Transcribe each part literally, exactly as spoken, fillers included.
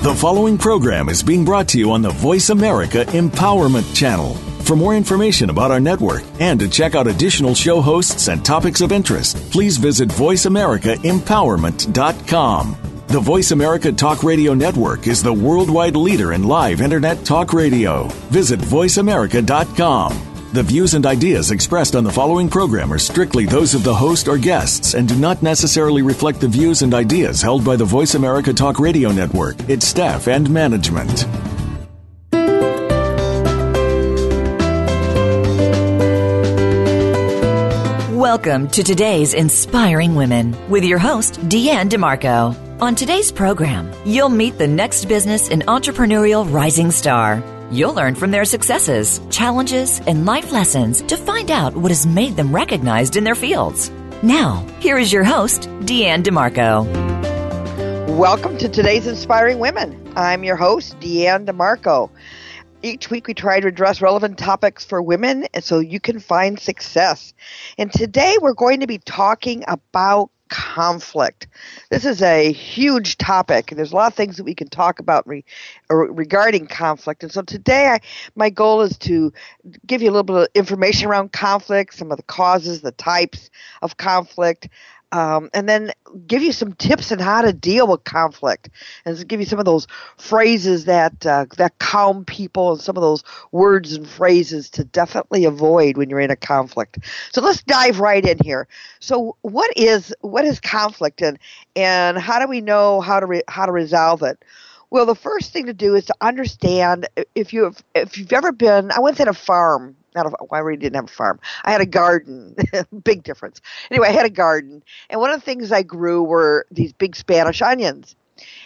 The following program is being brought to you on the Voice America Empowerment Channel. For more information about our network and to check out additional show hosts and topics of interest, please visit voice america empowerment dot com. The Voice America Talk Radio Network is the worldwide leader in live Internet talk radio. Visit voice america dot com. The views and ideas expressed on the following program are strictly those of the host or guests and do not necessarily reflect the views and ideas held by the Voice America Talk Radio Network, its staff, and management. Welcome to today's Inspiring Women with your host, Deanne DeMarco. On today's program, you'll meet the next business and entrepreneurial rising star. You'll learn from their successes, challenges, and life lessons to find out what has made them recognized in their fields. Now, here is your host, Deanne DeMarco. Welcome to today's Inspiring Women. I'm your host, Deanne DeMarco. Each week we try to address relevant topics for women so you can find success. And today we're going to be talking about conflict. This is a huge topic, and there's a lot of things that we can talk about re, regarding conflict. And so today I, my goal is to give you a little bit of information around conflict, some of the causes, the types of conflict, Um, and then give you some tips on how to deal with conflict, and give you some of those phrases that uh, that calm people, and some of those words and phrases to definitely avoid when you're in a conflict. So let's dive right in here. So what is what is conflict, and and how do we know how to re, how to resolve it? Well, the first thing to do is to understand if you if you've ever been. I once had a farm. Not a, well, I really didn't have a farm. I had a garden. Big difference. Anyway, I had a garden. And one of the things I grew were these big Spanish onions.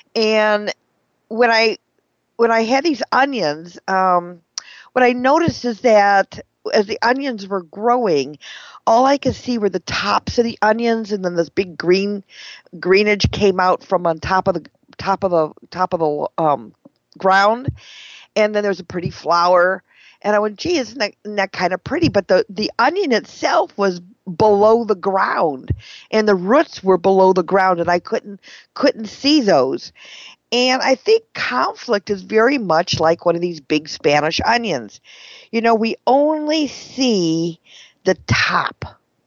And when I when I had these onions, um, what I noticed is that as the onions were growing, all I could see were the tops of the onions, and then this big green greenage came out from on top of the top of the top of the um, ground. And then there's a pretty flower. And I went, gee, isn't that, isn't that kind of pretty? But the, the onion itself was below the ground, and the roots were below the ground, and I couldn't couldn't see those. And I think conflict is very much like one of these big Spanish onions. You know, we only see the top.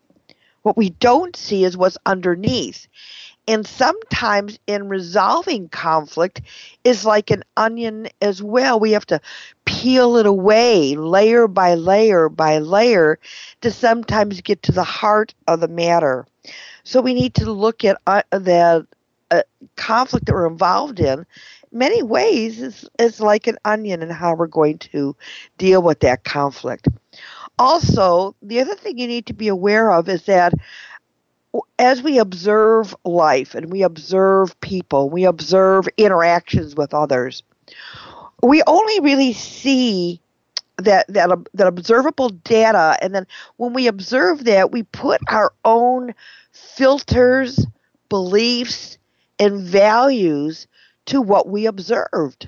What we don't see is what's underneath. And sometimes in resolving conflict is like an onion as well. We have to peel it away layer by layer by layer to sometimes get to the heart of the matter. So we need to look at uh, the uh, conflict that we're involved in. Many ways is, is like an onion, and how we're going to deal with that conflict. Also, the other thing you need to be aware of is that as we observe life and we observe people, we observe interactions with others, we only really see that that that observable data, and then when we observe that, we put our own filters, beliefs, and values to what we observed.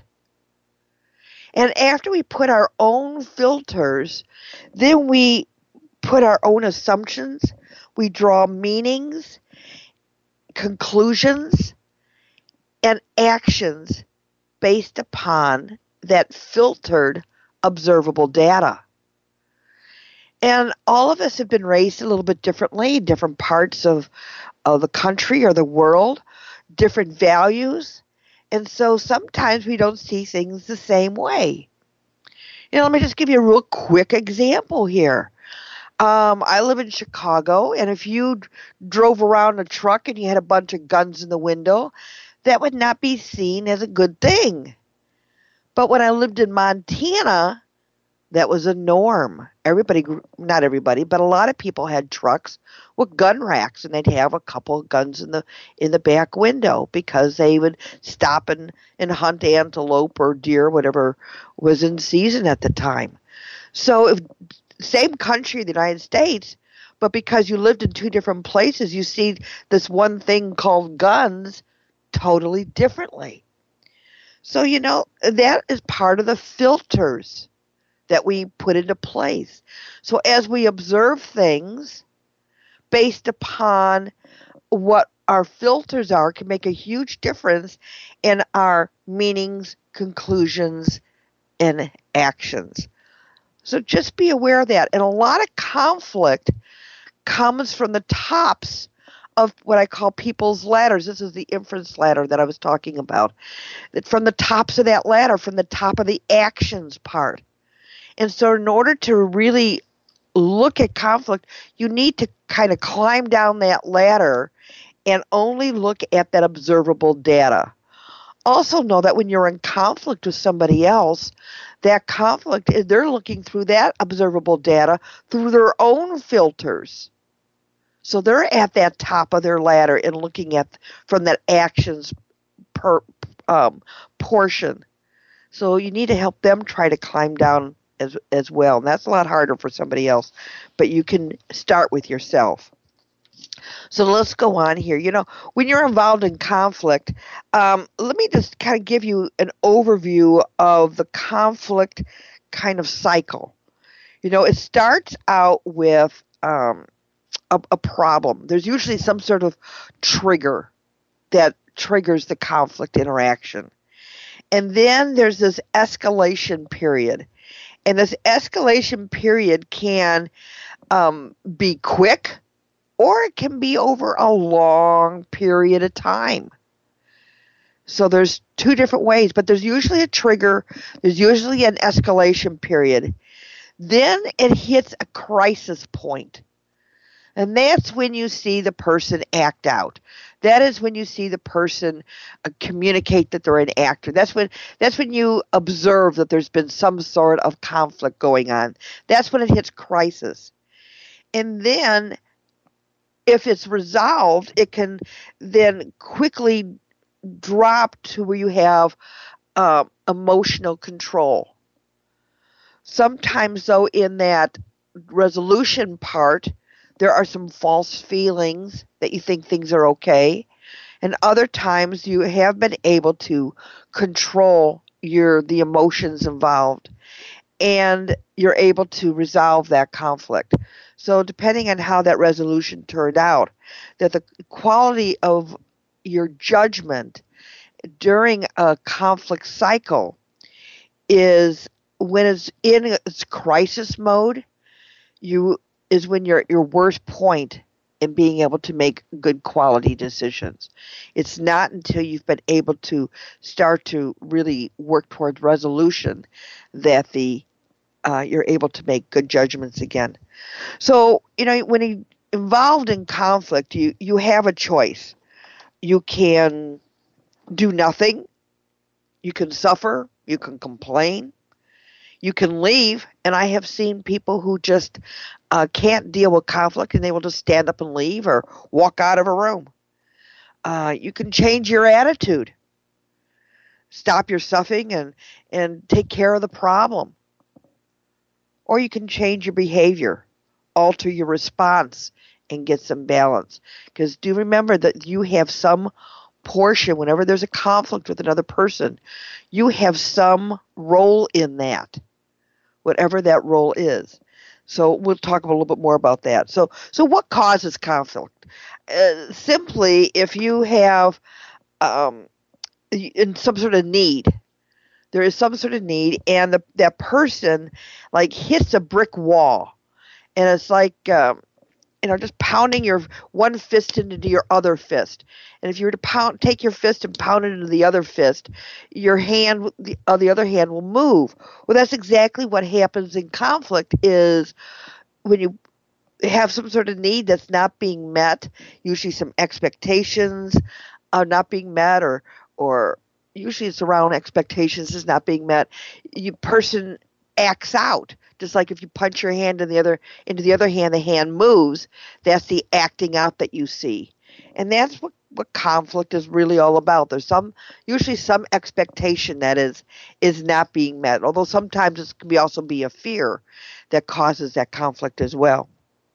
And after we put our own filters, then we put our own assumptions. We draw meanings, conclusions, and actions based upon that filtered observable data. And all of us have been raised a little bit differently in different parts of, of the country or the world, different values. And so sometimes we don't see things the same way. You know, let me just give you a real quick example here. Um, I live in Chicago, and if you d- drove around a truck and you had a bunch of guns in the window, that would not be seen as a good thing. But when I lived in Montana, that was a norm. Everybody, not everybody, but a lot of people had trucks with gun racks, and they'd have a couple of guns in the in the back window because they would stop and, and hunt antelope or deer, whatever was in season at the time. So if same country, the United States, but because you lived in two different places, you see this one thing called guns totally differently. So, you know, that is part of the filters that we put into place. So as we observe things based upon what our filters are can make a huge difference in our meanings, conclusions, and actions. So just be aware of that. And a lot of conflict comes from the tops of what I call people's ladders. This is the inference ladder that I was talking about. From the tops of that ladder, from the top of the actions part. And so in order to really look at conflict, you need to kind of climb down that ladder and only look at that observable data. Also know that when you're in conflict with somebody else, that conflict, they're looking through that observable data through their own filters. So they're at that top of their ladder and looking at from that actions per um, portion. So you need to help them try to climb down as as well. And that's a lot harder for somebody else, but you can start with yourself. So let's go on here. You know, when you're involved in conflict, um, let me just kind of give you an overview of the conflict kind of cycle. You know, it starts out with um, a, a problem. There's usually some sort of trigger that triggers the conflict interaction. And then there's this escalation period. And this escalation period can um, be quick, or it can be over a long period of time. So there's two different ways, but there's usually a trigger. There's usually an escalation period. Then it hits a crisis point. And that's when you see the person act out. That is when you see the person uh, communicate that they're an actor. That's when that's when you observe that there's been some sort of conflict going on. That's when it hits crisis. And then if it's resolved, it can then quickly drop to where you have uh, emotional control. Sometimes, though, in that resolution part, there are some false feelings that you think things are okay. And other times you have been able to control your the emotions involved. And you're able to resolve that conflict. So depending on how that resolution turned out, that the quality of your judgment during a conflict cycle is when it's in its crisis mode, you is when you're at your worst point in being able to make good quality decisions. It's not until you've been able to start to really work towards resolution that the uh, you're able to make good judgments again. So, you know, when you're involved in conflict, you, you have a choice. You can do nothing. You can suffer. You can complain. You can leave, and I have seen people who just uh, can't deal with conflict, and they will just stand up and leave or walk out of a room. Uh, you can change your attitude. Stop your suffering and, and take care of the problem. Or you can change your behavior, alter your response, and get some balance. Because do remember that you have some portion, whenever there's a conflict with another person, you have some role in that, whatever that role is. So we'll talk a little bit more about that. So, so what causes conflict? Uh, simply, if you have um, in some sort of need, there is some sort of need, and the, that person like hits a brick wall, and it's like um, you know, just pounding your one fist into your other fist. And if you were to pound, take your fist and pound it into the other fist, your hand, the, uh, the other hand will move. Well, that's exactly what happens in conflict is when you have some sort of need that's not being met, usually some expectations are not being met, or, or usually it's around expectations is not being met, you person acts out. Just like if you punch your hand in the other into the other hand, the hand moves. That's the acting out that you see. And that's what, what conflict is really all about. There's some usually some expectation that is is not being met, although sometimes it can be also be a fear that causes that conflict as well.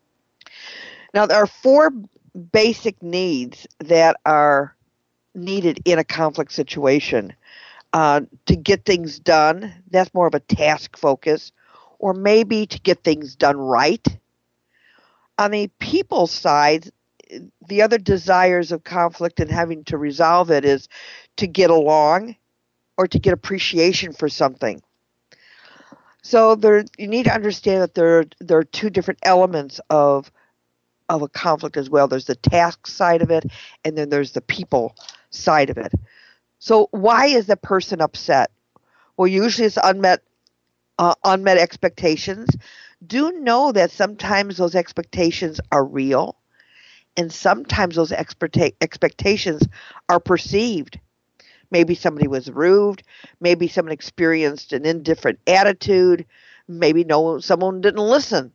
Now there are four basic needs that are needed in a conflict situation. Uh, to get things done, that's more of a task focus, or maybe to get things done right. On the people side, the other desires of conflict and having to resolve it is to get along or to get appreciation for something. So there, you need to understand that there, there are two different elements of of a conflict as well. There's the task side of it, and then there's the people side of it. So why is the person upset? Well, usually it's unmet uh, unmet expectations. Do know that sometimes those expectations are real, and sometimes those expecta- expectations are perceived. Maybe somebody was rude. Maybe someone experienced an indifferent attitude. Maybe no, someone didn't listen.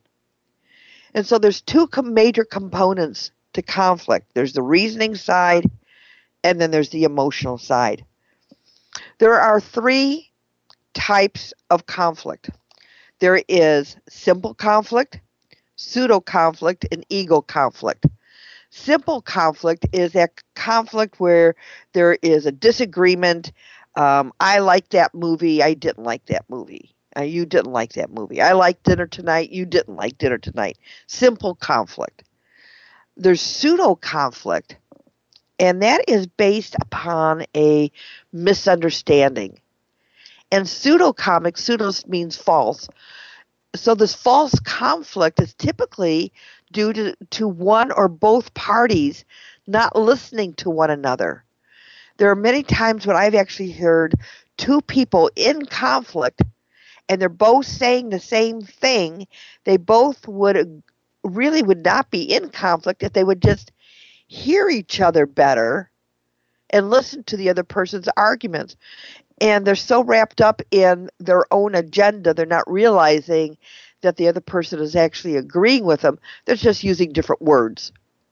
And so there's two major components to conflict. There's the reasoning side, and then there's the emotional side. There are three types of conflict. There is simple conflict, pseudo-conflict, and ego conflict. Simple conflict is that conflict where there is a disagreement. Um, I like that movie. I didn't like that movie. Uh, you didn't like that movie. I liked dinner tonight. You didn't like dinner tonight. Simple conflict. There's pseudo-conflict, and that is based upon a misunderstanding. And pseudo-conflict, pseudo means false. So this false conflict is typically due to, to one or both parties not listening to one another. There are many times when I've actually heard two people in conflict, and they're both saying the same thing. They both would really would not be in conflict if they would just hear each other better and listen to the other person's arguments. And they're so wrapped up in their own agenda, they're not realizing that the other person is actually agreeing with them. They're just using different words.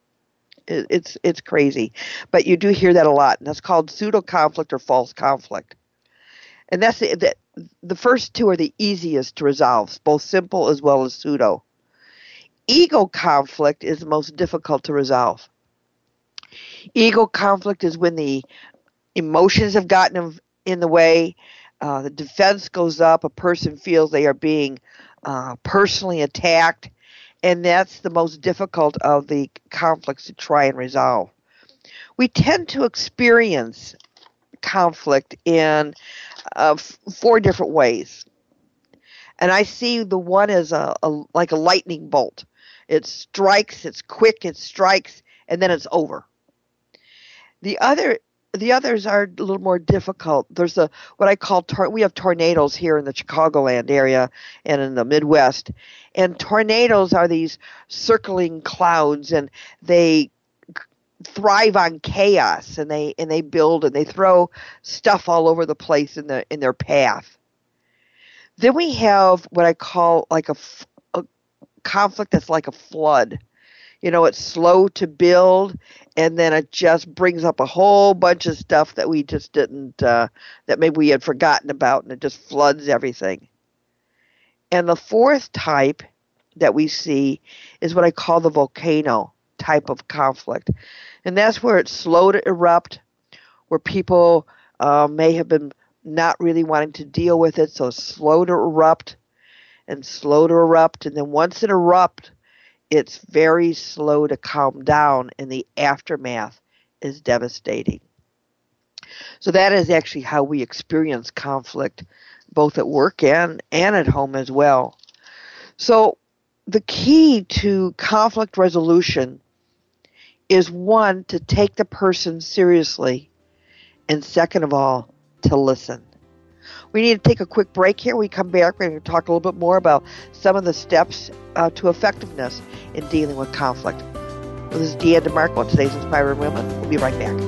It's it's crazy. But you do hear that a lot, and that's called pseudo-conflict or false conflict. And that's the, the, the first two are the easiest to resolve, both simple as well as pseudo. Ego conflict is the most difficult to resolve. Ego conflict is when the emotions have gotten in the way, uh, the defense goes up, a person feels they are being uh, personally attacked, and that's the most difficult of the conflicts to try and resolve. We tend to experience conflict in uh, f- four different ways. And I see the one as a, a like a lightning bolt. It strikes, it's quick, it strikes, and then it's over. The other The others are a little more difficult. There's a what I call tor- we have tornadoes here in the Chicagoland area and in the Midwest, and tornadoes are these circling clouds, and they thrive on chaos, and they and they build and they throw stuff all over the place in the in their path. Then we have what I call like a, a conflict that's like a flood. You know, it's slow to build, and then it just brings up a whole bunch of stuff that we just didn't, uh, that maybe we had forgotten about, and it just floods everything. And the fourth type that we see is what I call the volcano type of conflict. And that's where it's slow to erupt, where people uh, may have been not really wanting to deal with it, so it's slow to erupt and slow to erupt. And then once it erupts, it's very slow to calm down, and the aftermath is devastating. So that is actually how we experience conflict, both at work and, and at home as well. So the key to conflict resolution is, one, to take the person seriously, and second of all, to listen. We need to take a quick break here. When we come back, we're going to talk a little bit more about some of the steps uh, to effectiveness in dealing with conflict. Well, this is Deanne DeMarco, today's Inspiring Women. We'll be right back.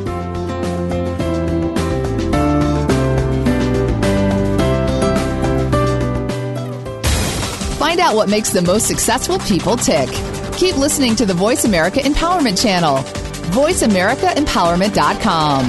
Find out what makes the most successful people tick. Keep listening to the Voice America Empowerment Channel. voice america empowerment dot com.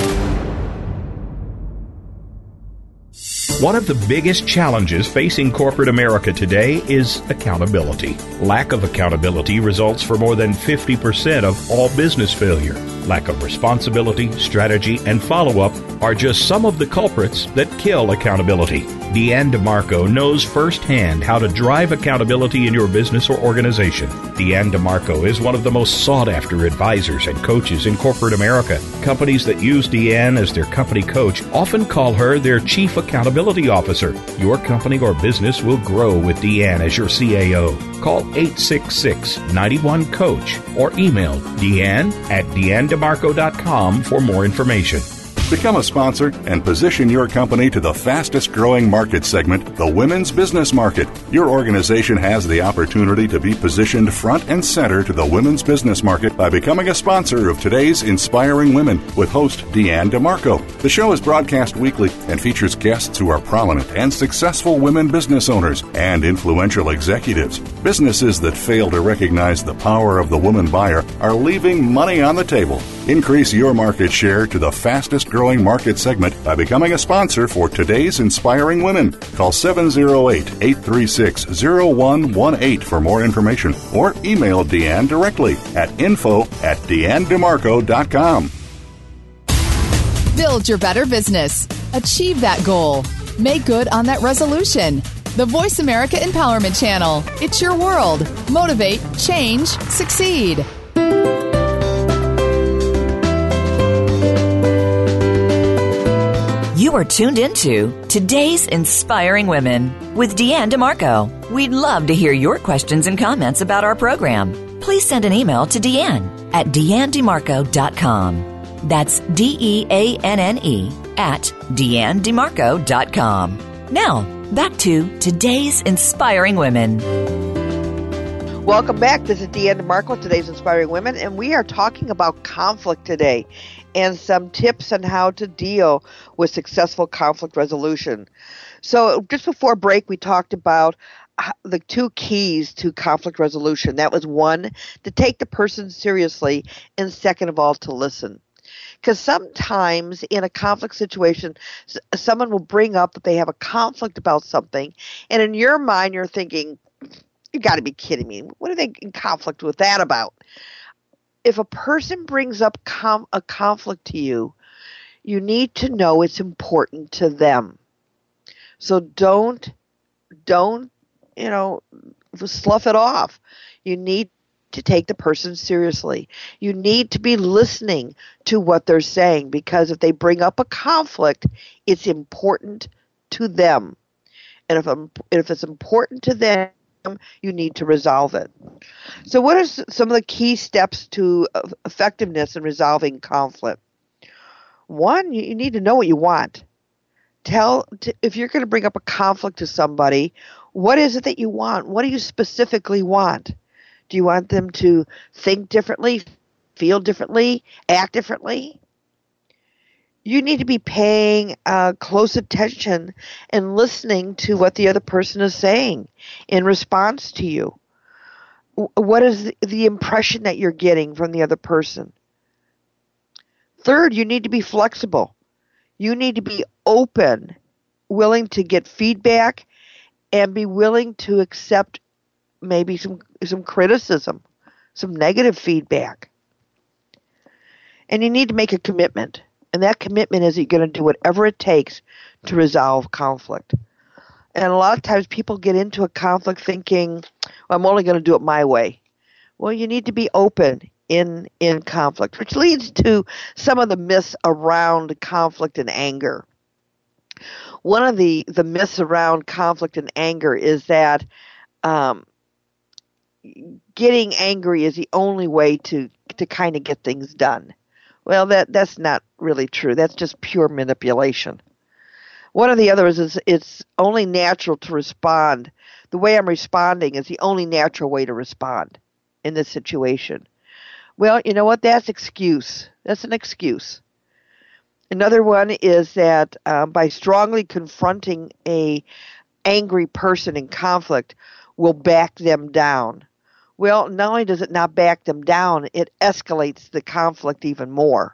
One of the biggest challenges facing corporate America today is accountability. Lack of accountability results for more than fifty percent of all business failure. Lack of responsibility, strategy, and follow-up are just some of the culprits that kill accountability. Deanne DeMarco knows firsthand how to drive accountability in your business or organization. Deanne DeMarco is one of the most sought-after advisors and coaches in corporate America. Companies that use Deanne as their company coach often call her their Chief Accountability Officer. Your company or business will grow with Deanne as your C A O. Call eight six six, nine one, coach or email Deanne at deanne demarco dot com for more information. Become a sponsor and position your company to the fastest growing market segment, the women's business market. Your organization has the opportunity to be positioned front and center to the women's business market by becoming a sponsor of today's Inspiring Women with host Deanne DeMarco. The show is broadcast weekly and features guests who are prominent and successful women business owners and influential executives. Businesses that fail to recognize the power of the woman buyer are leaving money on the table. Increase your market share to the fastest growing market segment by becoming a sponsor for today's Inspiring Women. Call seven oh eight, eight three six, oh one one eight for more information or email Deanne directly at info at deanne demarco dot com. Build your better business. Achieve that goal. Make good on that resolution. The Voice America Empowerment Channel. It's your world. Motivate, change, succeed. You are tuned into Today's Inspiring Women with Deanne DeMarco. We'd love to hear your questions and comments about our program. Please send an email to Deanne at deanne demarco dot com. That's D E A N N E at deanne demarco dot com. Now, back to Today's Inspiring Women. Welcome back. This is Deanne DeMarco, Today's Inspiring Women, and we are talking about conflict today and some tips on how to deal with successful conflict resolution. So just before break, we talked about the two keys to conflict resolution. That was one, to take the person seriously, and second of all, to listen. Because sometimes in a conflict situation, someone will bring up that they have a conflict about something, and in your mind you're thinking, you got to be kidding me. What are they in conflict with that about? If a person brings up com- a conflict to you, you need to know it's important to them. So don't, don't, you know, slough it off. You need to take the person seriously. You need to be listening to what they're saying, because if they bring up a conflict, it's important to them. And if, if it's important to them, you need to resolve it. So what are some of the key steps to effectiveness in resolving conflict? One, you need to know what you want. Tell, if you're going to bring up a conflict to somebody, what is it that you want? What do you specifically want? Do you want them to think differently, feel differently, act differently? You need to be paying uh, close attention and listening to what the other person is saying in response to you. What is the, the impression that you're getting from the other person? Third, you need to be flexible. You need to be open, willing to get feedback, and be willing to accept maybe some some criticism, some negative feedback. And you need to make a commitment. And that commitment is you're going to do whatever it takes to resolve conflict. And a lot of times people get into a conflict thinking, well, I'm only going to do it my way. Well, you need to be open in in conflict, which leads to some of the myths around conflict and anger. One of the, the myths around conflict and anger is that um, getting angry is the only way to, to kind of get things done. Well, that that's not really true. That's just pure manipulation. One of the others is it's only natural to respond. The way I'm responding is the only natural way to respond in this situation. Well, you know what? That's excuse. That's an excuse. Another one is that um, by strongly confronting a angry person in conflict will back them down. Well, not only does it not back them down, it escalates the conflict even more.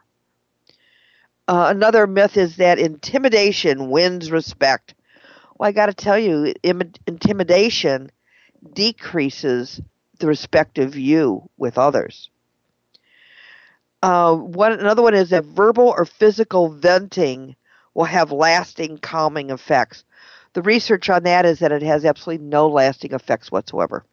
Uh, another myth is that intimidation wins respect. Well, I got to tell you, im- intimidation decreases the respect of you with others. Uh, one another one is that verbal or physical venting will have lasting calming effects. The research on that is that it has absolutely no lasting effects whatsoever.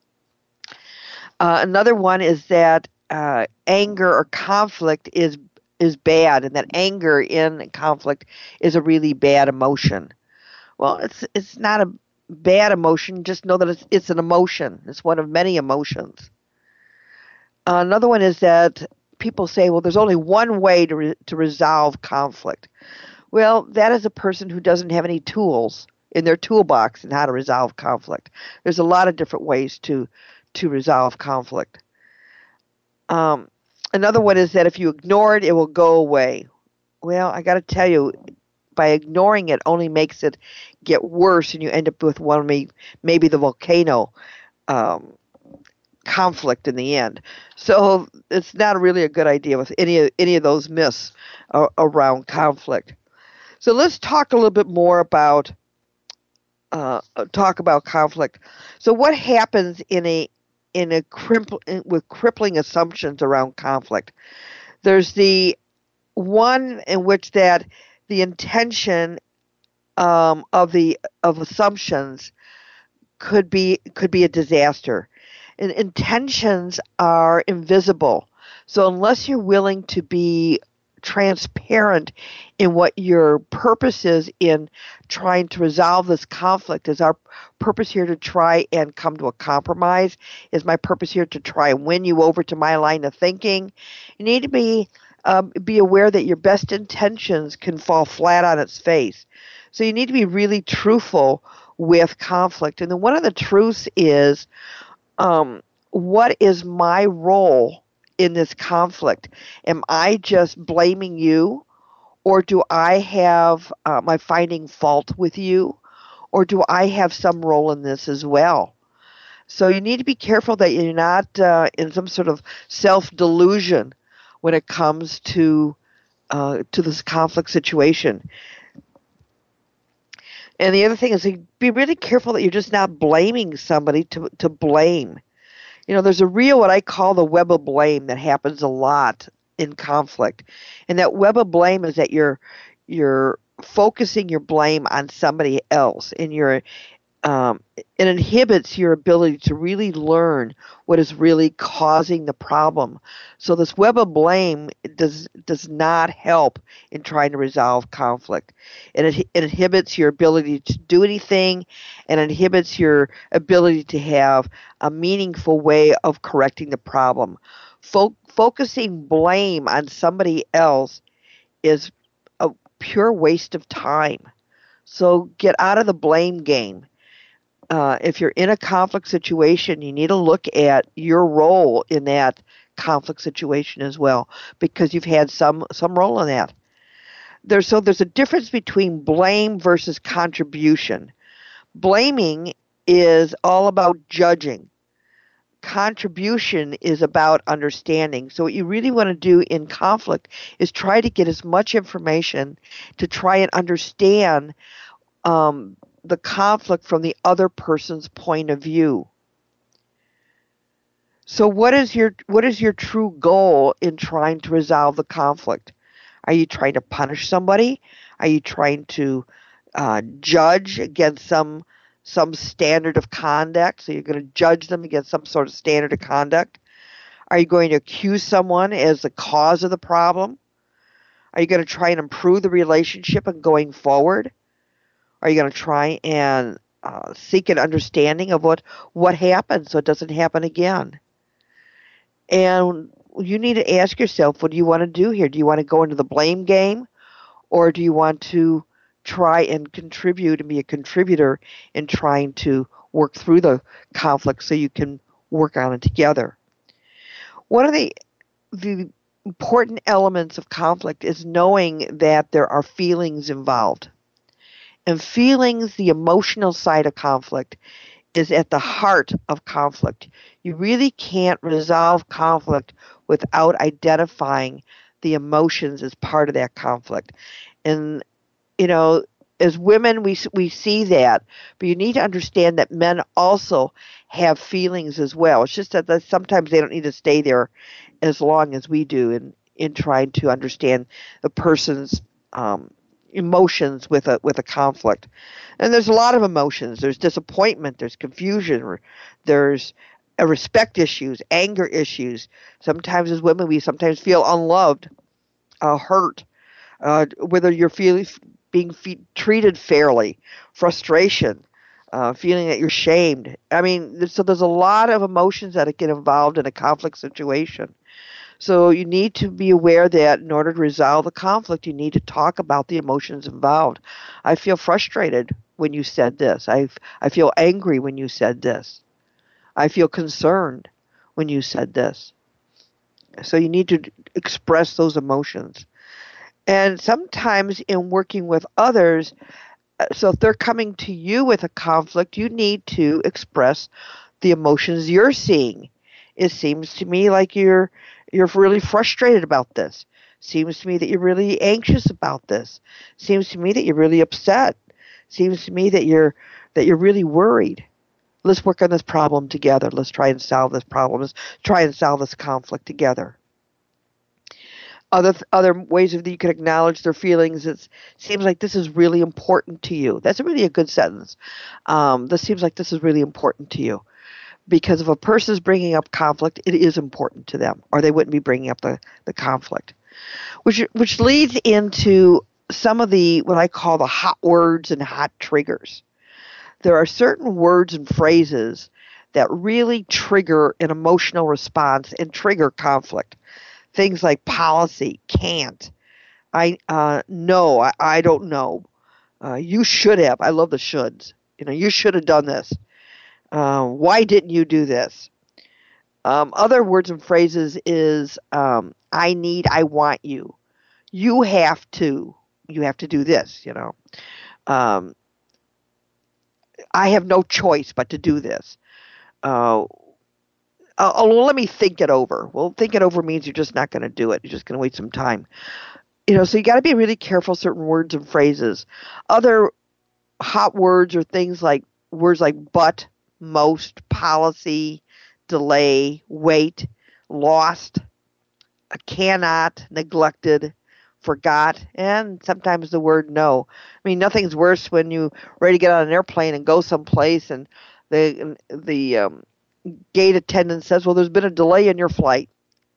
Uh, another one is that uh, anger or conflict is is bad, and that anger in conflict is a really bad emotion. Well, it's it's not a bad emotion. Just know that it's it's an emotion. It's one of many emotions. Uh, another one is that people say, well, there's only one way to re- to resolve conflict. Well, that is a person who doesn't have any tools in their toolbox in how to resolve conflict. There's a lot of different ways to to resolve conflict. Um, another one is that if you ignore it, it will go away. Well, I got to tell you, by ignoring it only makes it get worse, and you end up with one maybe, maybe the volcano um, conflict in the end. So it's not really a good idea with any of, any of those myths uh, around conflict. So let's talk a little bit more about uh, talk about conflict. So what happens in a in a crimpl- with crippling assumptions around conflict? There's the one in which that the intention um, of the of assumptions could be could be a disaster. And intentions are invisible. So unless you're willing to be transparent in what your purpose is in trying to resolve this conflict, is our purpose here to try and come to a compromise? Is my purpose here to try and win you over to my line of thinking? You need to be um, be aware that your best intentions can fall flat on its face. So you need to be really truthful with conflict. And then one of the truths is, um, what is my role in this conflict? Am I just blaming you, or do I have, uh, am I finding fault with you, or do I have some role in this as well? So you need to be careful that you're not uh, in some sort of self-delusion when it comes to uh, to this conflict situation. And the other thing is to be really careful that you're just not blaming somebody to to blame. You know, there's a real, what I call the web of blame, that happens a lot in conflict. And that web of blame is that you're you're focusing your blame on somebody else, and you're um, it inhibits your ability to really learn what is really causing the problem. So this web of blame does does not help in trying to resolve conflict. And it, it inhibits your ability to do anything, and inhibits your ability to have a meaningful way of correcting the problem. Fo- focusing blame on somebody else is a pure waste of time. So get out of the blame game. Uh, if you're in a conflict situation, you need to look at your role in that conflict situation as well, because you've had some some role in that. There's so there's a difference between blame versus contribution. Blaming is all about judging. Contribution is about understanding. So what you really want to do in conflict is try to get as much information to try and understand um, the conflict from the other person's point of view. So what is your what is your true goal in trying to resolve the conflict? Are you trying to punish somebody? Are you trying to uh, judge against some some standard of conduct? So you're going to judge them against some sort of standard of conduct? Are you going to accuse someone as the cause of the problem? Are you going to try and improve the relationship and going forward? Are you going to try and uh, seek an understanding of what, what happened so it doesn't happen again? And you need to ask yourself, what do you want to do here? Do you want to go into the blame game, or do you want to try and contribute and be a contributor in trying to work through the conflict so you can work on it together? One of the the important elements of conflict is knowing that there are feelings involved. And feelings, the emotional side of conflict, is at the heart of conflict. You really can't resolve conflict without identifying the emotions as part of that conflict. And, you know, as women, we we see that, but you need to understand that men also have feelings as well. It's just that sometimes they don't need to stay there as long as we do in, in trying to understand the person's um, emotions with a with a conflict. And there's a lot of emotions. There's disappointment. There's confusion. There's uh, respect issues, anger issues. Sometimes as women, we sometimes feel unloved, uh, hurt, uh, whether you're feeling being fe- treated fairly, frustration, uh, feeling that you're shamed. I mean, so there's a lot of emotions that get involved in a conflict situation. So you need to be aware that in order to resolve the conflict, you need to talk about the emotions involved. I feel frustrated when you said this. I I feel angry when you said this. I feel concerned when you said this. So you need to express those emotions. And sometimes in working with others, so if they're coming to you with a conflict, you need to express the emotions you're seeing. It seems to me like you're you're really frustrated about this. Seems to me that you're really anxious about this. Seems to me that you're really upset. Seems to me that you're that you're really worried. Let's work on this problem together. Let's try and solve this problem. Let's try and solve this conflict together. Other other ways that you can acknowledge their feelings. It seems like this is really important to you. That's really a good sentence. Um, this seems like this is really important to you. Because if a person is bringing up conflict, it is important to them, or they wouldn't be bringing up the, the conflict. Which which leads into some of the, what I call the hot words and hot triggers. There are certain words and phrases that really trigger an emotional response and trigger conflict. Things like policy, can't, I uh, no, I, I don't know, uh, you should have, I love the shoulds, you know, you should have done this. Uh, why didn't you do this? Um, other words and phrases is um, I need, I want you. You have to. You have to do this, you know. Um, I have no choice but to do this. Uh, oh, well, let me think it over. Well, think it over means you're just not going to do it. You're just going to waste some time. You know, so you got to be really careful certain words and phrases. Other hot words are things like words like but, most, policy, delay, wait, lost, cannot, neglected, forgot, and sometimes the word no. I mean, nothing's worse when you're ready to get on an airplane and go someplace and the the um, gate attendant says, well, there's been a delay in your flight.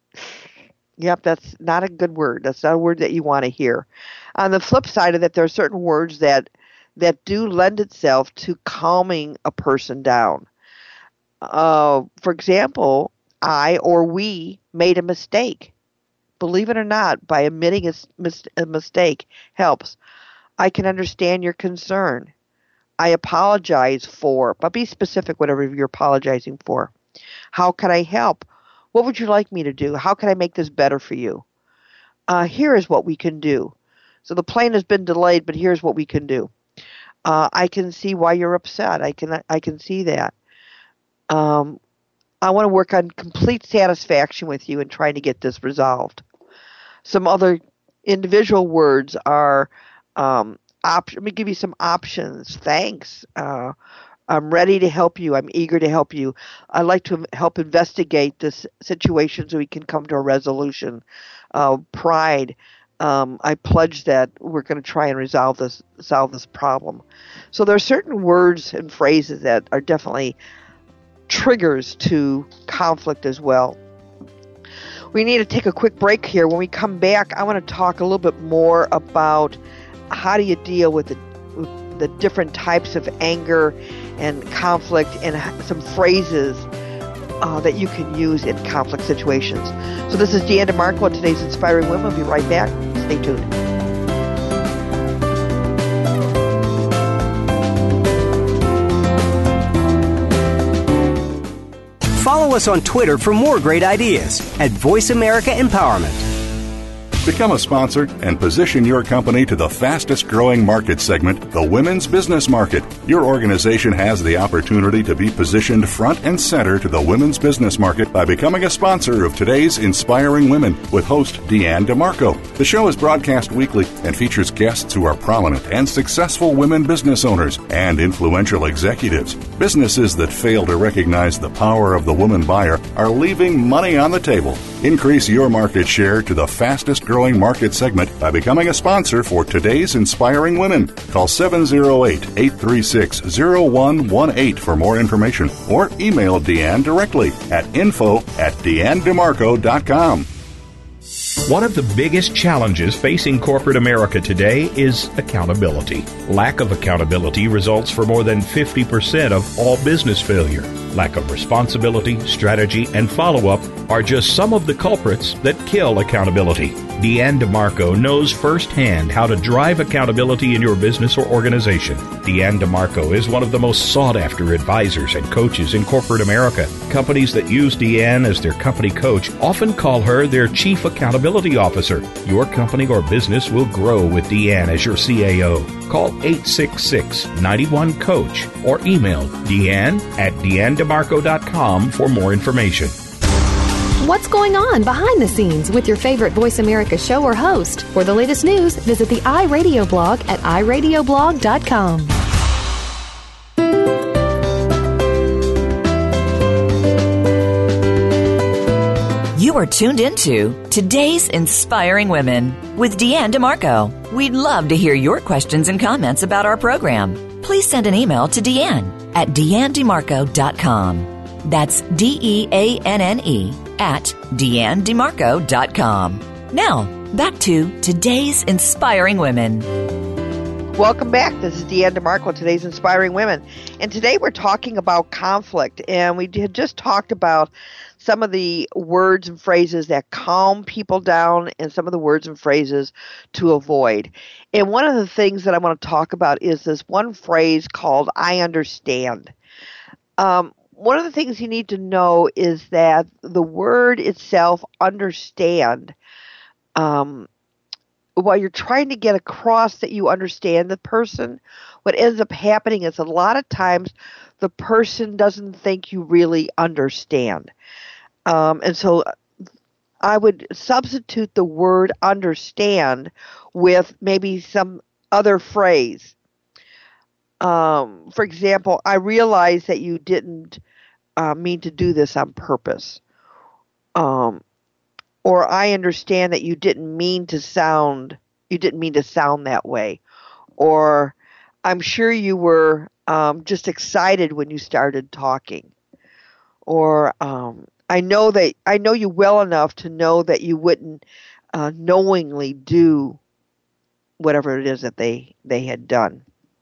Yep, that's not a good word. That's not a word that you want to hear. On the flip side of that, there are certain words that that do lend itself to calming a person down. Uh, for example, I or we made a mistake. Believe it or not, by admitting a, mis- a mistake helps. I can understand your concern. I apologize for, but be specific whatever you're apologizing for. How can I help? What would you like me to do? How can I make this better for you? Uh, here is what we can do. So the plane has been delayed, but here's what we can do. Uh, I can see why you're upset. I can I can see that. Um, I want to work on complete satisfaction with you and trying to get this resolved. Some other individual words are, um, op- let me give you some options. Thanks. Uh, I'm ready to help you. I'm eager to help you. I'd like to help investigate this situation so we can come to a resolution. Uh, pride. Um, I pledge that we're going to try and resolve this, solve this problem. So there are certain words and phrases that are definitely triggers to conflict as well. We need to take a quick break here. When we come back, I want to talk a little bit more about how do you deal with the, with the different types of anger and conflict and some phrases uh, that you can use in conflict situations. So this is Deanne DeMarco and today's Inspiring Women. We'll be right back. Stay tuned. Follow us on Twitter for more great ideas at Voice America Empowerment. Become a sponsor and position your company to the fastest growing market segment, the women's business market. Your organization has the opportunity to be positioned front and center to the women's business market by becoming a sponsor of today's Inspiring Women with host Deanne DeMarco. The show is broadcast weekly and features guests who are prominent and successful women business owners and influential executives. Businesses that fail to recognize the power of the woman buyer are leaving money on the table. Increase your market share to the fastest growing market segment by becoming a sponsor for today's Inspiring Women. Call seven oh eight, eight three six, oh one one eight for more information or email Deanne directly at info at deanne demarco dot com. One of the biggest challenges facing corporate America today is accountability. Lack of accountability results for more than fifty percent of all business failure. Lack of responsibility, strategy, and follow-up are just some of the culprits that kill accountability. Deanne DeMarco knows firsthand how to drive accountability in your business or organization. Deanne DeMarco is one of the most sought-after advisors and coaches in corporate America. Companies that use Deanne as their company coach often call her their Chief Accountability Officer. Your company or business will grow with Deanne as your C A O. Call eight six six, nine one, coach or email Deanne at deanne demarco dot com for more information. What's going on behind the scenes with your favorite Voice America show or host? For the latest news, visit the iRadio blog at i radio blog dot com. You are tuned into Today's Inspiring Women with Deanne DeMarco. We'd love to hear your questions and comments about our program. Please send an email to Deanne at deanne demarco dot com. That's D E A N N E at deanne demarco dot com. Now, back to Today's Inspiring Women. Welcome back. This is Deanne DeMarco, Today's Inspiring Women. And today we're talking about conflict. And we had just talked about some of the words and phrases that calm people down and some of the words and phrases to avoid. And one of the things that I want to talk about is this one phrase called I understand. Um, one of the things you need to know is that the word itself, understand, um, while you're trying to get across that you understand the person, what ends up happening is a lot of times the person doesn't think you really understand. Um, and so I would substitute the word understand with maybe some other phrase. Um, for example, I realize that you didn't uh, mean to do this on purpose. Um, or I understand that you didn't mean to sound, you didn't mean to sound that way. Or I'm sure you were um, just excited when you started talking. Or um, I know that I know you well enough to know that you wouldn't uh, knowingly do whatever it is that they, they had done.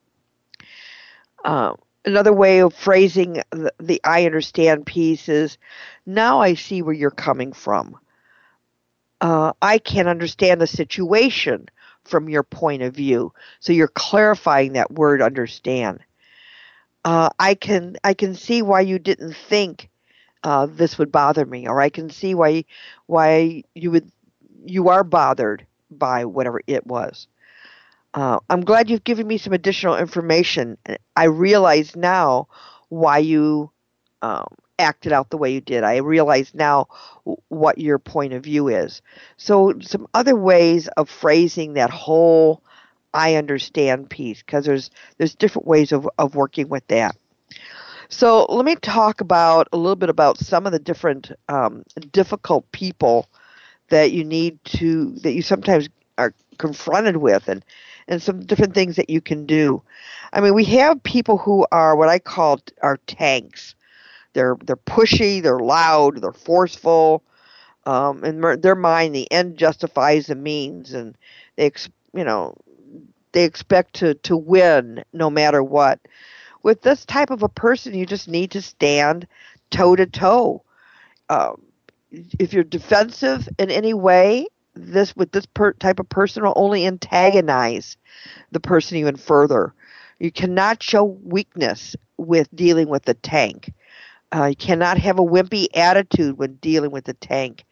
Um, another way of phrasing the, the I understand piece is, now I see where you're coming from. Uh, I can understand the situation from your point of view. So you're clarifying that word understand. Uh, I can I can see why you didn't think uh, this would bother me, or I can see why why you would you are bothered by whatever it was. Uh, I'm glad you've given me some additional information. I realize now why you um, acted out the way you did. I realize now w- what your point of view is. So some other ways of phrasing that whole I understand piece, because there's there's different ways of, of working with that. So let me talk about a little bit about some of the different um, difficult people that you need to, that you sometimes are confronted with, and and some different things that you can do. I mean, we have people who are what I call are tanks. They're they're pushy, they're loud, they're forceful. Um, in their mind, the end justifies the means, and they ex, you know they expect to to win no matter what. With this type of a person, you just need to stand toe to toe. Um, if you're defensive in any way, this with this per, type of person will only antagonize the person even further. You cannot show weakness with dealing with the tank. Uh, you cannot have a wimpy attitude when dealing with the tank.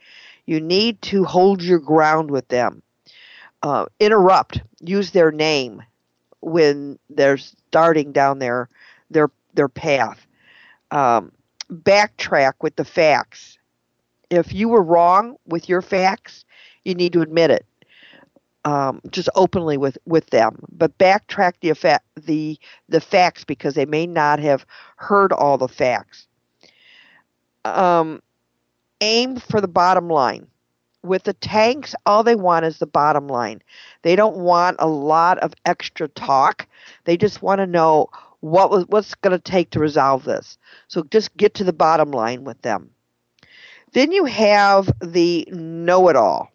You need to hold your ground with them. Uh, interrupt. Use their name when they're starting down their their their path. Um, backtrack with the facts. If you were wrong with your facts, you need to admit it, um, just openly with, with them. But backtrack the, effect, the the facts because they may not have heard all the facts. Um, aim for the bottom line. With the tanks, all they want is the bottom line. They don't want a lot of extra talk. They just want to know what was what's going to take to resolve this. So just get to the bottom line with them. Then you have the know-it-all.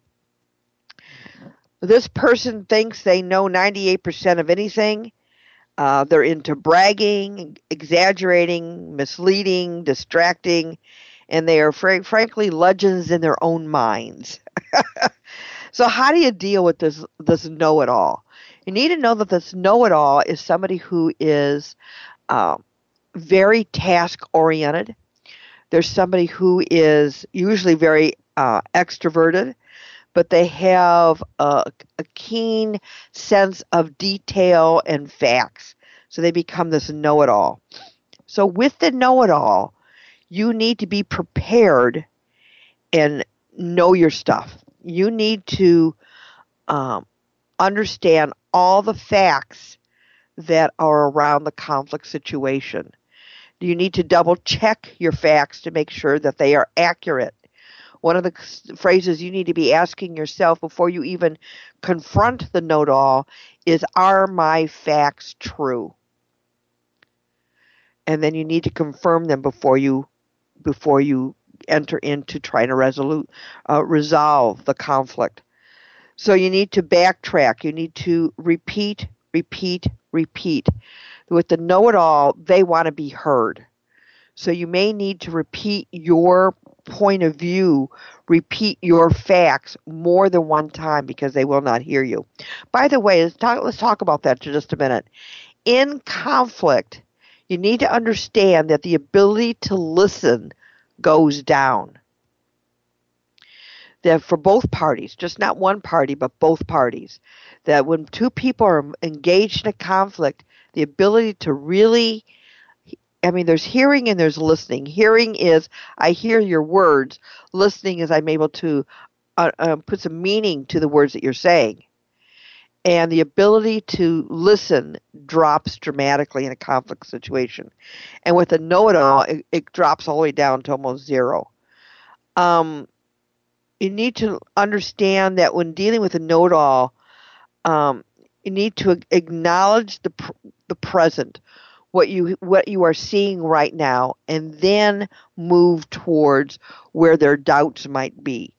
This person thinks they know ninety-eight percent of anything. Uh, they're into bragging, exaggerating, misleading, distracting, and they are fr- frankly legends in their own minds. So how do you deal with this this know-it-all? You need to know that this know-it-all is somebody who is uh, very task-oriented. There's somebody who is usually very uh, extroverted, but they have a, a keen sense of detail and facts. So they become this know-it-all. So with the know-it-all, you need to be prepared and know your stuff. You need to um, understand all the facts that are around the conflict situation. You need to double check your facts to make sure that they are accurate. One of the phrases you need to be asking yourself before you even confront the know-it-all is, are my facts true? And then you need to confirm them before you before you enter into trying to resolute, uh, resolve the conflict. So you need to backtrack. You need to repeat, repeat, repeat. With the know-it-all, they want to be heard. So you may need to repeat your point of view, repeat your facts more than one time because they will not hear you. By the way, let's talk, let's talk about that for just a minute. In conflict, you need to understand that the ability to listen goes down. That for both parties, just not one party, but both parties, that when two people are engaged in a conflict, the ability to really, I mean, there's hearing and there's listening. Hearing is, I hear your words. Listening is, I'm able to uh, uh, put some meaning to the words that you're saying. And the ability to listen drops dramatically in a conflict situation. And with a know-it-all, it, it drops all the way down to almost zero. Um, you need to understand that when dealing with a know-it-all, um, you need to acknowledge the pr- the present, what you what you are seeing right now, and then move towards where their doubts might be.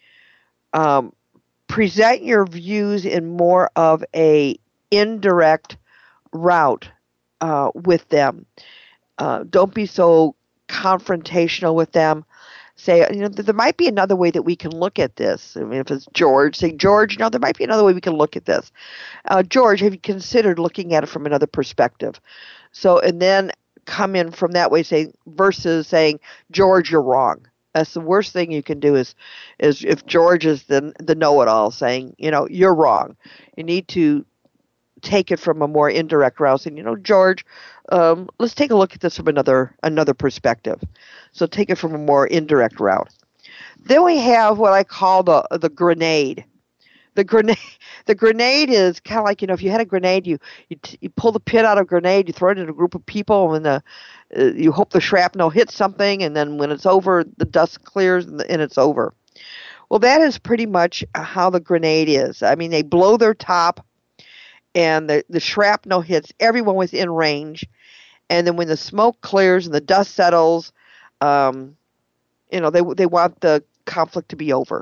Um, present your views in more of a indirect route uh, with them. Uh, don't be so confrontational with them. Say, you know, there might be another way that we can look at this. I mean, if it's George, say, George, you know, there might be another way we can look at this. Uh, George, have you considered looking at it from another perspective? So, and then come in from that way, say, versus saying, George, you're wrong. That's the worst thing you can do is, is if George is the the know-it-all saying, you know, you're wrong. You need to take it from a more indirect route, saying, you know, George, um, let's take a look at this from another another perspective. So take it from a more indirect route. Then we have what I call the the grenade. The grenade, the grenade is kind of like, you know, if you had a grenade, you you, you pull the pin out of a grenade, you throw it in a group of people, and the uh, you hope the shrapnel hits something, and then when it's over, the dust clears and, the, and it's over. Well, that is pretty much how the grenade is. I mean, they blow their top, and the, the shrapnel hits everyone within range, and then when the smoke clears and the dust settles, um, you know, they they want the conflict to be over.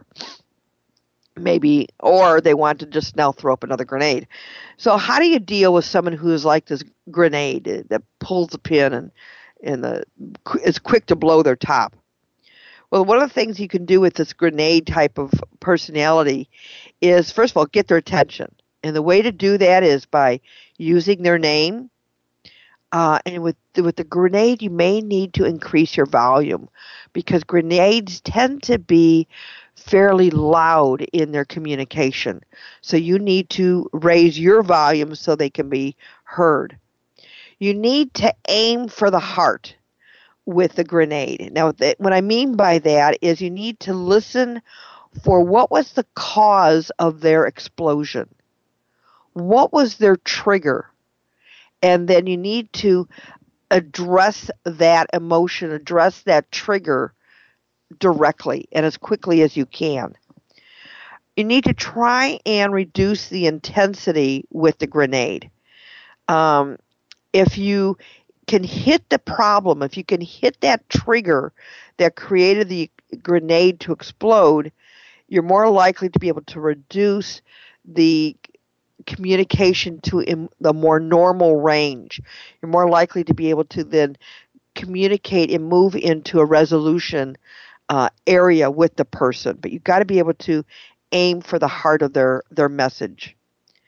Maybe, or they want to just now throw up another grenade. So how do you deal with someone who is like this grenade that pulls the pin and, and the, is quick to blow their top? Well, one of the things you can do with this grenade type of personality is, first of all, get their attention. And the way to do that is by using their name. Uh, and with the, with the grenade, you may need to increase your volume because grenades tend to be fairly loud in their communication. So you need to raise your volume so they can be heard. You need to aim for the heart with the grenade. Now, what I mean by that is you need to listen for what was the cause of their explosion. What was their trigger? And then you need to address that emotion, address that trigger directly and as quickly as you can. You need to try and reduce the intensity with the grenade. Um, if you can hit the problem, if you can hit that trigger that created the grenade to explode, you're more likely to be able to reduce the communication to in the more normal range. You're more likely to be able to then communicate and move into a resolution uh, area with the person. But you've got to be able to aim for the heart of their, their message.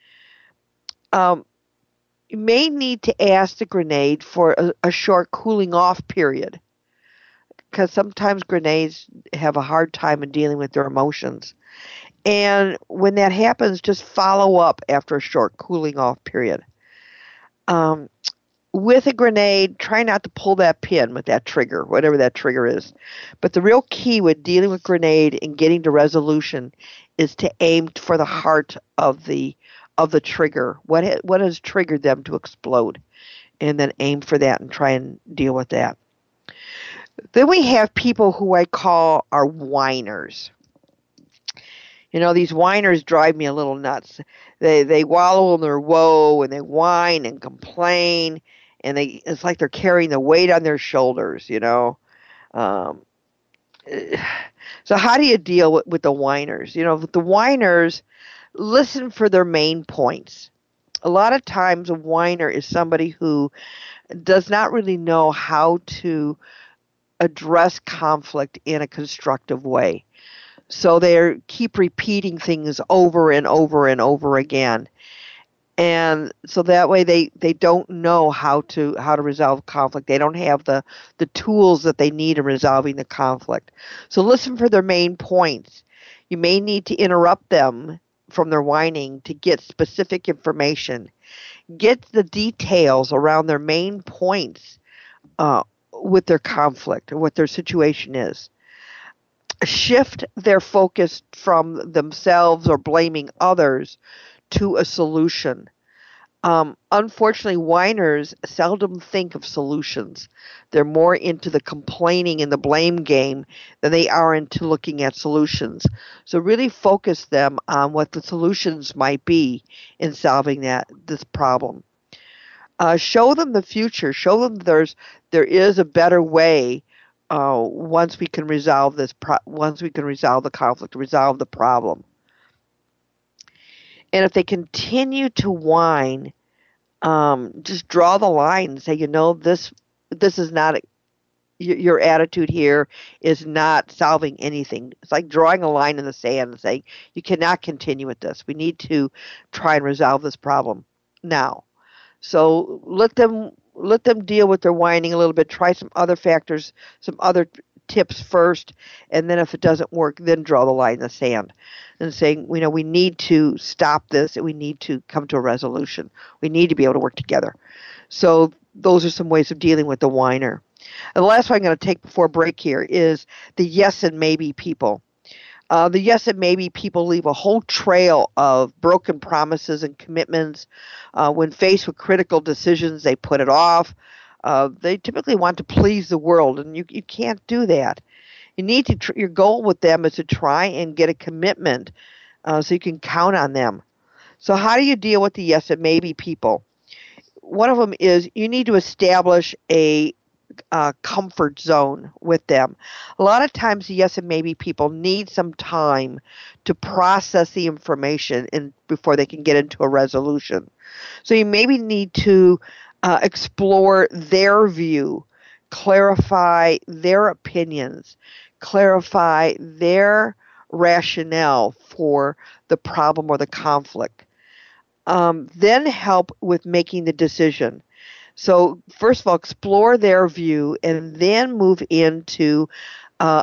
Um, you may need to ask the grenade for a, a short cooling off period, because sometimes grenades have a hard time in dealing with their emotions. And when that happens, just follow up after a short cooling off period. Um, with a grenade, try not to pull that pin with that trigger, whatever that trigger is. But the real key with dealing with grenade and getting to resolution is to aim for the heart of the of the trigger. What ha- what has triggered them to explode? And then aim for that and try and deal with that. Then we have people who I call are whiners. You know, these whiners drive me a little nuts. They they wallow in their woe and they whine and complain, and they it's like they're carrying the weight on their shoulders, you know. Um, so how do you deal with, with the whiners? You know, with the whiners, listen for their main points. A lot of times a whiner is somebody who does not really know how to address conflict in a constructive way. So they keep repeating things over and over and over again. And so that way they, they don't know how to how to resolve conflict. They don't have the, the tools that they need in resolving the conflict. So listen for their main points. You may need to interrupt them from their whining to get specific information. Get the details around their main points uh, with their conflict or what their situation is. Shift their focus from themselves or blaming others to a solution. Um, unfortunately, whiners seldom think of solutions. They're more into the complaining and the blame game than they are into looking at solutions. So really focus them on what the solutions might be in solving that this problem. Uh, show them the future. Show them there's there is a better way. Uh, once we can resolve this, pro- once we can resolve the conflict, resolve the problem. And if they continue to whine, um, just draw the line and say, you know, this this is not, a, your, your attitude here is not solving anything. It's like drawing a line in the sand and saying, you cannot continue with this. We need to try and resolve this problem now. So let them let them deal with their whining a little bit. Try some other factors, some other tips first, and then if it doesn't work, then draw the line in the sand and saying, you know, we need to stop this and we need to come to a resolution. We need to be able to work together. So those are some ways of dealing with the whiner. And the last one I'm going to take before break here is the yes and maybe people. Uh, the yes and maybe people leave a whole trail of broken promises and commitments. Uh, when faced with critical decisions, they put it off. Uh, they typically want to please the world, and you you can't do that. You need to. Tr- your goal with them is to try and get a commitment, uh, so you can count on them. So how do you deal with the yes and maybe people? One of them is you need to establish a Uh, comfort zone with them. A lot of times, the yes and maybe people need some time to process the information in, before they can get into a resolution. So you maybe need to uh, explore their view, clarify their opinions, clarify their rationale for the problem or the conflict. Um, then help with making the decision. So first of all, explore their view and then move into uh,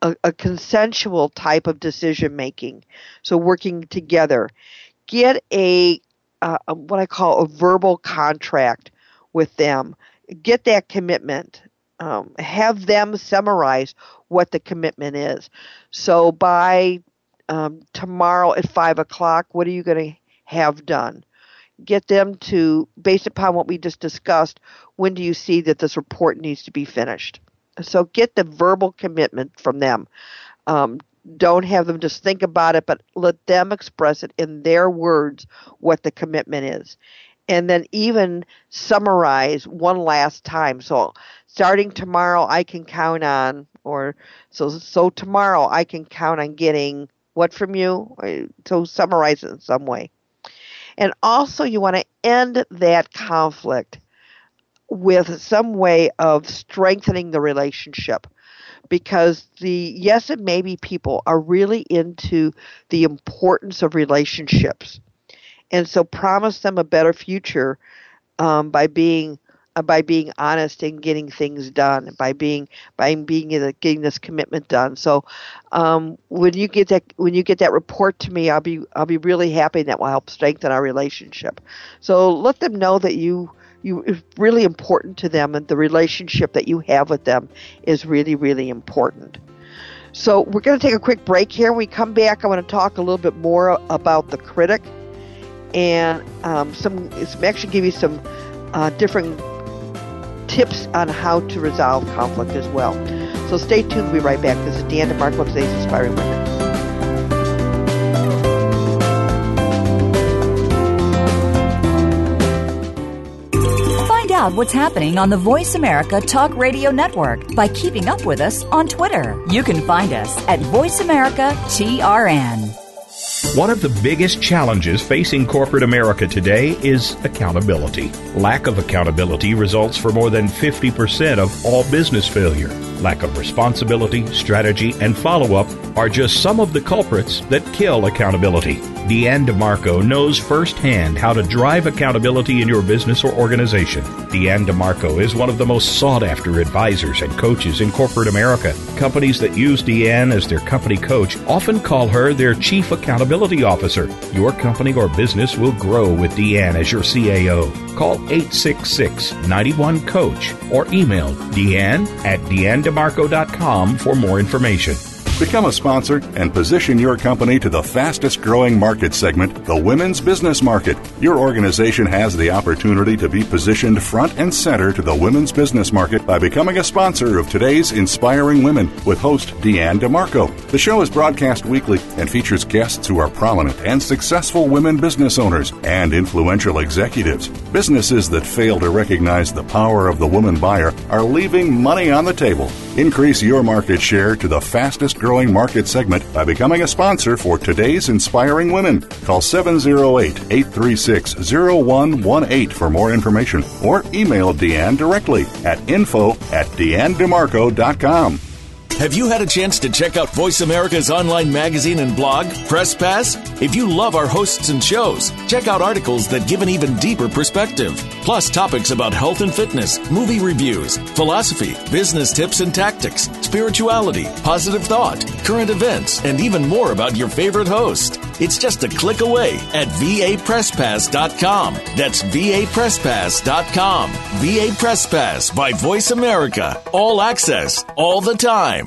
a, a consensual type of decision making. So working together. Get a, uh, a what I call a verbal contract with them. Get that commitment. Um, have them summarize what the commitment is. So by um, tomorrow at five o'clock, what are you going to have done? Get them to, based upon what we just discussed, when do you see that this report needs to be finished? So get the verbal commitment from them. Um, don't have them just think about it, but let them express it in their words what the commitment is. And then even summarize one last time. So starting tomorrow, I can count on, or so so tomorrow I can count on getting what from you? So summarize it in some way. And also you want to end that conflict with some way of strengthening the relationship. Because the yes and maybe people are really into the importance of relationships. And so promise them a better future um, by being uh, by being honest and getting things done, by being by being getting this commitment done. So um, when you get that when you get that report to me, I'll be I'll be really happy, and that will help strengthen our relationship. So let them know that you you it's really important to them, and the relationship that you have with them is really, really important. So we're going to take a quick break here. When we come back, I want to talk a little bit more about the critic, and um, some, some actually give you some uh, different tips on how to resolve conflict as well. So stay tuned. We'll be right back. This is Deanne DeMarco, today's Inspiring Women. Out what's happening on the Voice America Talk Radio Network by keeping up with us on Twitter. You can find us at Voice America T R N. One of the biggest challenges facing corporate America today is accountability. Lack of accountability results for more than fifty percent of all business failure. Lack of responsibility, strategy, and follow-up are just some of the culprits that kill accountability. Deanne DeMarco knows firsthand how to drive accountability in your business or organization. Deanne DeMarco is one of the most sought-after advisors and coaches in corporate America. Companies that use Deanne as their company coach often call her their Chief Accountability Officer. Your company or business will grow with Deanne as your C A O. Call eight six six, nine one, COACH or email Deanne at deanne demarco dot com for more information. Become a sponsor and position your company to the fastest growing market segment, the women's business market. Your organization has the opportunity to be positioned front and center to the women's business market by becoming a sponsor of today's Inspiring Women with host Deanne DeMarco. The show is broadcast weekly and features guests who are prominent and successful women business owners and influential executives. Businesses that fail to recognize the power of the woman buyer are leaving money on the table. Increase your market share to the fastest growing market segment by becoming a sponsor for today's Inspiring Women. Call seven oh eight, eight three six, oh one one eight for more information or email Deanne directly at info at deanne demarco dot com. Have you had a chance to check out Voice America's online magazine and blog, Press Pass? If you love our hosts and shows, check out articles that give an even deeper perspective. Plus topics about health and fitness, movie reviews, philosophy, business tips and tactics, spirituality, positive thought, current events, and even more about your favorite host. It's just a click away at v a press pass dot com. That's v a press pass dot com. V A Press Pass by Voice America. All access, all the time.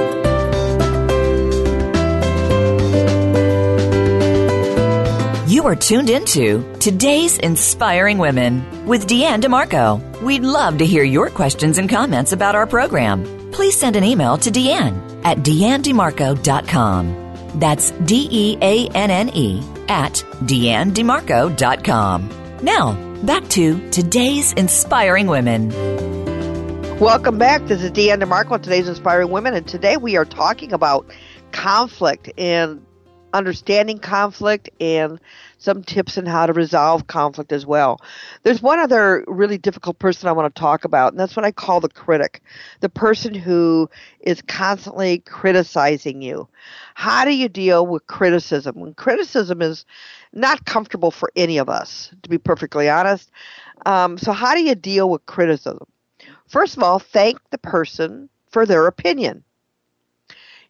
You are tuned into Today's Inspiring Women with Deanne DeMarco. We'd love to hear your questions and comments about our program. Please send an email to Deanne at deanne demarco dot com. That's D E A N N E at deanne demarco dot com. Now, back to Today's Inspiring Women. Welcome back. This is Deanne DeMarco, today's Inspiring Women, and today we are talking about conflict and understanding conflict and some tips on how to resolve conflict as well. There's one other really difficult person I want to talk about, and that's what I call the critic, the person who is constantly criticizing you. How do you deal with criticism? When criticism is not comfortable for any of us, to be perfectly honest. Um, so how do you deal with criticism? First of all, thank the person for their opinion.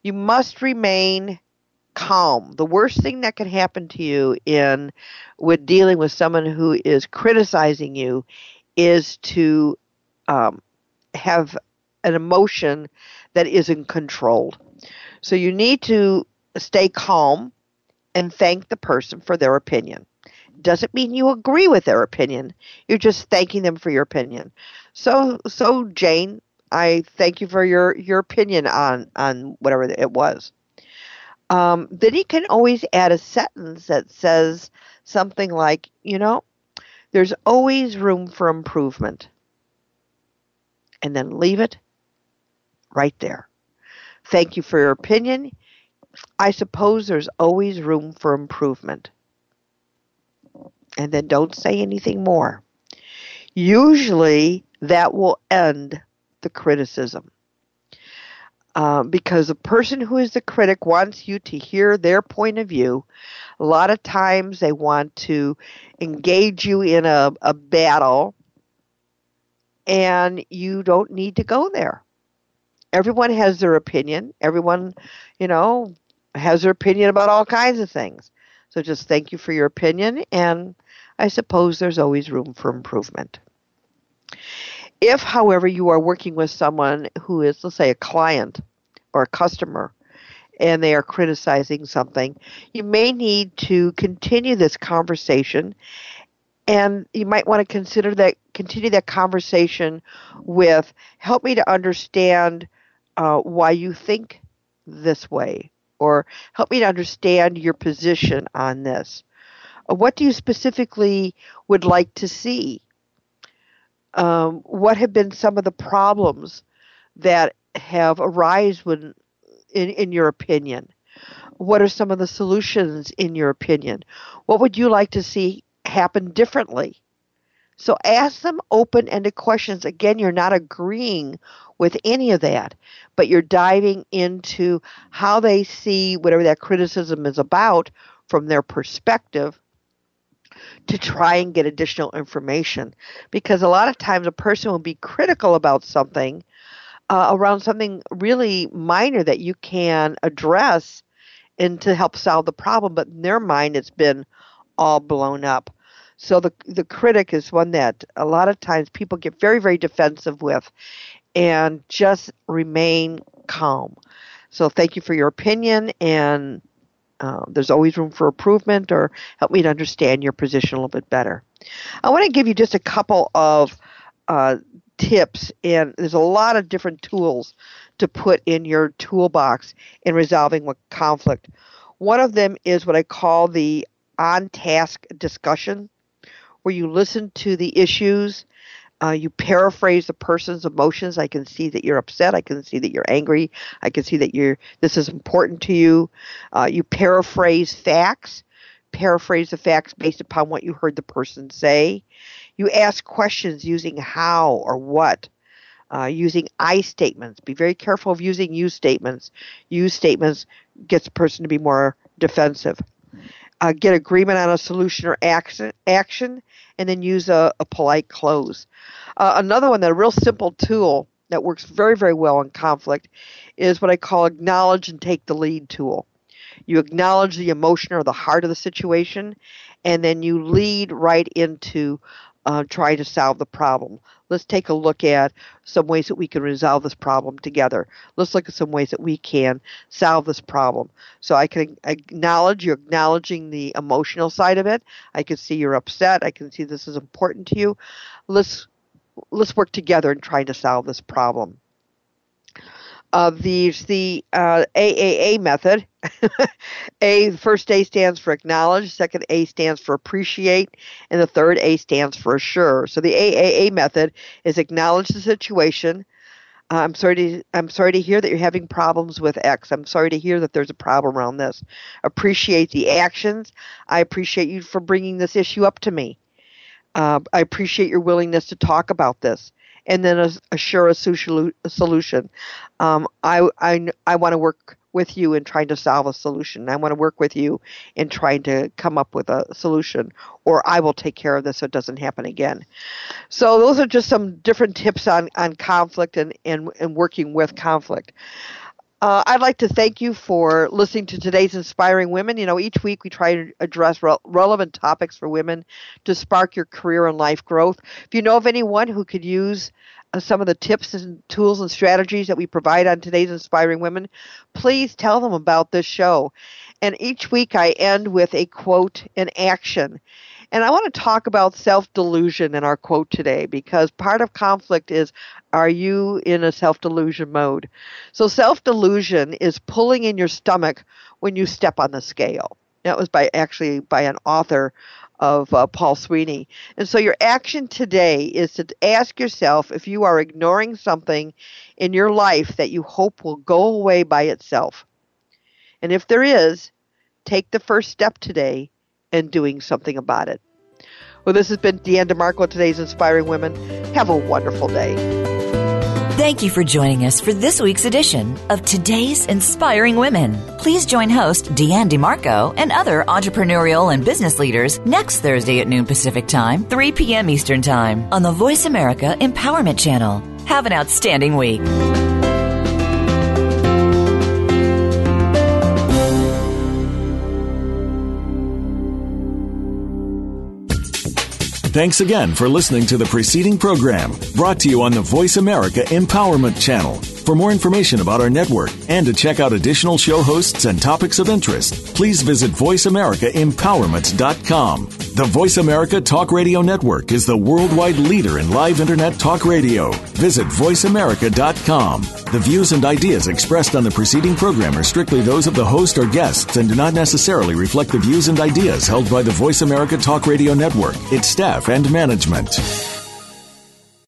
You must remain calm. The worst thing that can happen to you in with dealing with someone who is criticizing you is to um, have an emotion that isn't controlled. So you need to stay calm and thank the person for their opinion. Doesn't mean you agree with their opinion. You're just thanking them for your opinion. So, so Jane, I thank you for your, your opinion on, on whatever it was. Um, then you can always add a sentence that says something like, you know, there's always room for improvement. And then leave it right there. Thank you for your opinion. I suppose there's always room for improvement. And then don't say anything more. Usually that will end the criticism. Uh, because the person who is the critic wants you to hear their point of view. A lot of times they want to engage you in a, a battle, and you don't need to go there. Everyone has their opinion. Everyone, you know, has their opinion about all kinds of things. So just thank you for your opinion, and I suppose there's always room for improvement. If, however, you are working with someone who is, let's say, a client or a customer, and they are criticizing something, you may need to continue this conversation, and you might want to consider that, continue that conversation with, help me to understand uh, why you think this way, or help me to understand your position on this. What do you specifically would like to see? Um, what have been some of the problems that have arisen in, in your opinion? What are some of the solutions in your opinion? What would you like to see happen differently? So ask them open-ended questions. Again, you're not agreeing with any of that, but you're diving into how they see whatever that criticism is about from their perspective, to try and get additional information. Because a lot of times a person will be critical about something, uh, around something really minor that you can address and to help solve the problem, but in their mind it's been all blown up. So the the critic is one that a lot of times people get very, very defensive with, and just remain calm. So thank you for your opinion, and Uh, there's always room for improvement, or help me to understand your position a little bit better. I want to give you just a couple of uh, tips, and there's a lot of different tools to put in your toolbox in resolving with conflict. One of them is what I call the on-task discussion, where you listen to the issues, Uh, you paraphrase the person's emotions. I can see that you're upset. I can see that you're angry. I can see that you're, this is important to you. Uh, you paraphrase facts. Paraphrase the facts based upon what you heard the person say. You ask questions using how or what. Uh, using I statements. Be very careful of using you statements. You statements gets the person to be more defensive. Uh, get agreement on a solution or action, action and then use a, a polite close. Uh, another one, that a real simple tool that works very, very well in conflict is what I call acknowledge and take the lead tool. You acknowledge the emotion or the heart of the situation, and then you lead right into uh, trying to solve the problem. Let's take a look at some ways that we can resolve this problem together. Let's look at some ways that we can solve this problem. So I can acknowledge, you're acknowledging the emotional side of it. I can see you're upset. I can see this is important to you. Let's let's work together in trying to solve this problem. Uh, there's the uh, A A A method. A, the first A stands for acknowledge, second A stands for appreciate, and the third A stands for assure. So the A A A method is acknowledge the situation. Uh, I'm sorry to I'm sorry to hear that you're having problems with X. I'm sorry to hear that there's a problem around this. Appreciate the actions. I appreciate you for bringing this issue up to me. Uh, I appreciate your willingness to talk about this. And then assure a solution. Um, I, I, I want to work with you in trying to solve a solution. I want to work with you in trying to come up with a solution, or I will take care of this so it doesn't happen again. So those are just some different tips on, on conflict and, and, and working with conflict. Uh, I'd like to thank you for listening to today's Inspiring Women. You know, each week we try to address re- relevant topics for women to spark your career and life growth. If you know of anyone who could use uh, some of the tips and tools and strategies that we provide on today's Inspiring Women, please tell them about this show. And each week I end with a quote and action. And I want to talk about self-delusion in our quote today, because part of conflict is, are you in a self-delusion mode? So self-delusion is pulling in your stomach when you step on the scale. That was by actually by an author of uh, Paul Sweeney. And so your action today is to ask yourself if you are ignoring something in your life that you hope will go away by itself. And if there is, take the first step today in doing something about it. Well, this has been Deanne DeMarco, today's Inspiring Women. Have a wonderful day. Thank you for joining us for this week's edition of Today's Inspiring Women. Please join host Deanne DeMarco and other entrepreneurial and business leaders next Thursday at noon Pacific Time, three p.m. Eastern Time on the Voice America Empowerment Channel. Have an outstanding week. Thanks again for listening to the preceding program, brought to you on the Voice America Empowerment Channel. For more information about our network and to check out additional show hosts and topics of interest, please visit voice america empowerment dot com. The Voice America Talk Radio Network is the worldwide leader in live Internet talk radio. Visit voice america dot com. The views and ideas expressed on the preceding program are strictly those of the host or guests and do not necessarily reflect the views and ideas held by the Voice America Talk Radio Network, its staff, and management.